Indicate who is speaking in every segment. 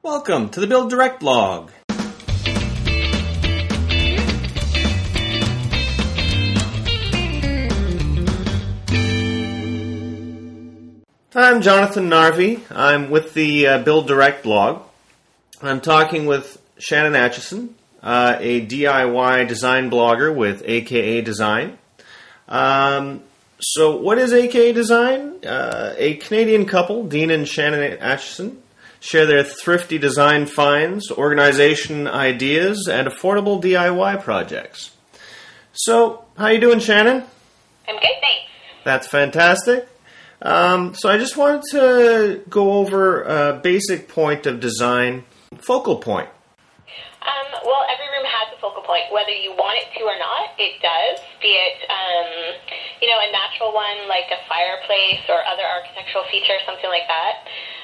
Speaker 1: Welcome to the Build Direct blog. I'm Jonathan Narvey. I'm with the Build Direct blog. I'm talking with Shannon Atchison, a DIY design blogger with AKA Design. So what is AKA Design? A Canadian couple, Dean and Shannon Atchison, share their thrifty design finds, organization ideas, and affordable DIY projects. So, how you doing, Shannon?
Speaker 2: I'm good, thanks.
Speaker 1: That's fantastic. So I just wanted to go over a basic point of design, focal point.
Speaker 2: Well, every room has a focal point, whether you want it to or not, it does, be it, a natural one like a fireplace or other architectural feature, something like that.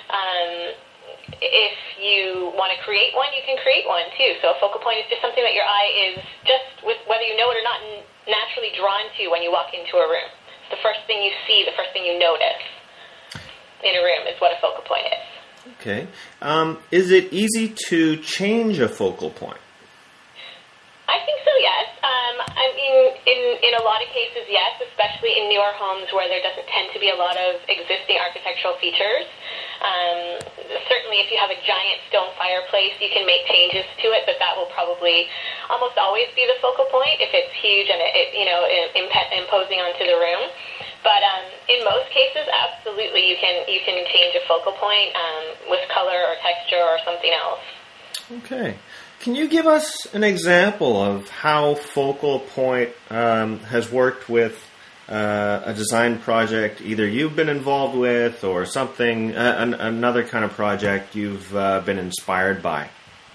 Speaker 2: If you want to create one, you can create one too. So a focal point is just something that your eye is just, with whether you know it or not, naturally drawn to when you walk into a room. The first thing you see, the first thing you notice in a room is what a focal point is.
Speaker 1: Okay. Is it easy to change a focal point?
Speaker 2: I think so, yes. In a lot of cases, yes, especially in newer homes where there doesn't tend to be a lot of existing architectural features. Certainly, if you have a giant stone fireplace, you can make changes to it, but that will probably almost always be the focal point if it's huge and imposing onto the room. But in most cases, absolutely, you can change a focal point with color or texture or something else.
Speaker 1: Okay. Can you give us an example of how focal point has worked with a design project either you've been involved with or something, another kind of project you've been inspired by?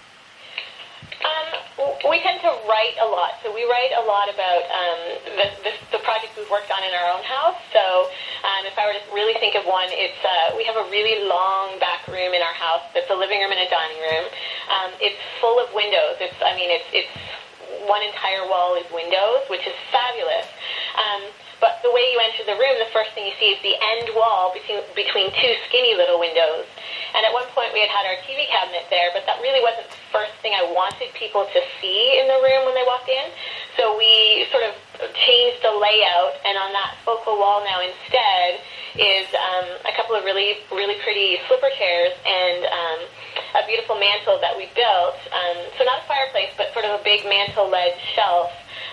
Speaker 2: We tend to write a lot. So we write a lot about the projects we've worked on in our own house. So if I were to really think of one, it's we have a really long back room in our house that's a living room and a dining room. It's full of windows. It's one entire wall is windows, which is fabulous. But the way you enter the room, the first thing you see is the end wall between two skinny little windows. And at one point we had our TV cabinet there, but that really wasn't the first thing I wanted people to see in the room when they walked in. So we sort of changed the layout, and on that focal wall now instead is a couple of really, really pretty slipper chairs and a beautiful mantle that we built. So not a fireplace, but sort of a big mantle-led shelf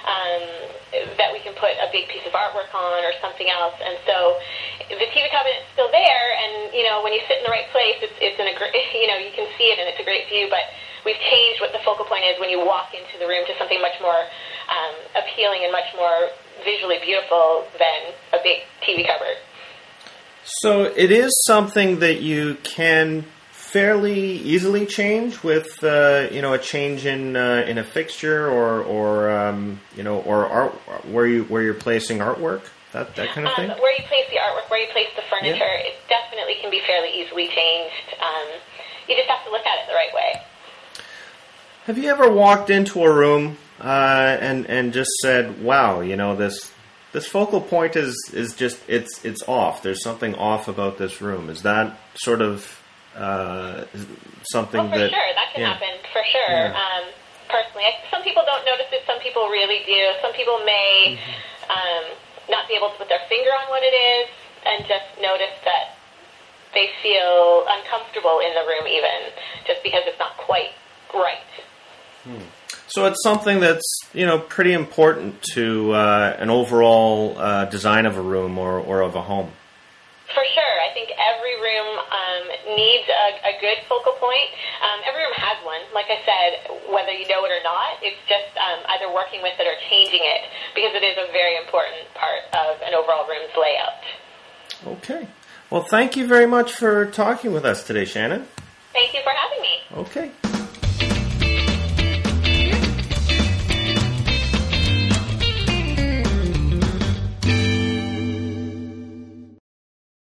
Speaker 2: that we can put a big piece of artwork on or something else. And so the TV cabinet's still there, and when you sit in the right place, it's in a great, you can see it and it's a great view. But we've changed what the focal point is when you walk into the room to something much more appealing and much more visually beautiful than a big TV cupboard.
Speaker 1: So it is something that you can fairly easily change with a change in a fixture or art where you're placing artwork, that kind of thing.
Speaker 2: Where you place the artwork, where you place the furniture, It definitely can be fairly easily changed. You just have to look at it the right way.
Speaker 1: Have you ever walked into a room and just said, "Wow, this focal point is just it's off. There's something off about this room." Is that sort of something
Speaker 2: for sure, that can happen, for sure.
Speaker 1: Yeah.
Speaker 2: Personally, some people don't notice it, some people really do. Some people may not be able to put their finger on what it is and just notice that they feel uncomfortable in the room even, just because it's not quite right.
Speaker 1: So it's something that's, pretty important to an overall design of a room or of a home.
Speaker 2: For sure. I think every room needs a good focal point. Every room has one. Like I said, whether you know it or not, it's just either working with it or changing it, because it is a very important part of an overall room's layout.
Speaker 1: Okay. Well, thank you very much for talking with us today, Shannon.
Speaker 2: Thank you for having me.
Speaker 1: Okay.